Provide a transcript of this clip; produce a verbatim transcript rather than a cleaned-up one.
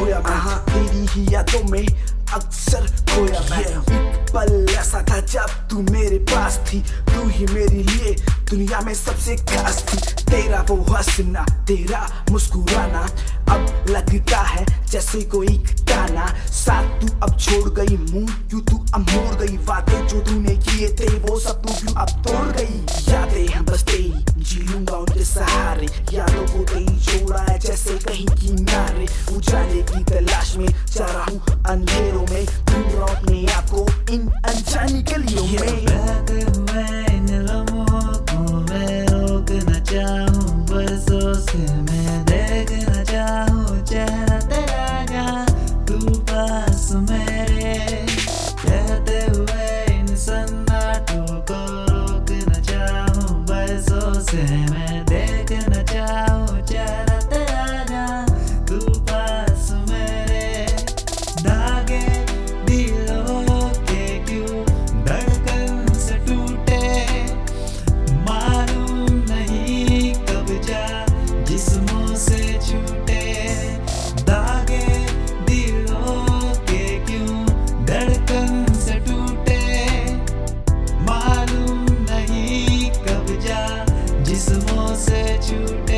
खोया मैं, तेरी ही यादों में अक्सर खोया मैं। एक पल ऐसा था जब तू मेरे पास थी, तू ही मेरे लिए दुनिया में सबसे खास थी। तेरा वो हंसना, तेरा मुस्कुराना अब लगता है जैसे कोई ताना। साथ तू अब छोड़ गई, मुंह क्यों तू अब मोड़ गई। वादे जो तूने किए थे वो सब तू क्यों अब तोड़ गई। यादें बस तेरी जी लूंगा उनके सहारे, यादों को तेरी छोड़ा है जैसे कहीं किनारे। उजाले की तलाश में जा रहा हूँ अंधेरों में, ढूंढ रहा हूँ अपने आप को इन अनजानी गलियों में। बहते हुए इन लम्हों को मैं रोकना चाहूँ, बरसों से मैं देखना चाहूँ चेहरा तेरा जहाँ तू पास मेरे। बहते हुए इन सन्नाटों को रोकना चाहूँ, बरसों से मैं देखना चाहूँ चेहरा तेरा जहाँ तू पास मेरे। धागे दिलों के क्यों धड़कन से टूटे, मालूम नहीं कब जा जिस्मों से छूटे। धागे दिलों के क्यों धड़कन से टूटे, मालूम नहीं कब जा जिस्मों से छूटे।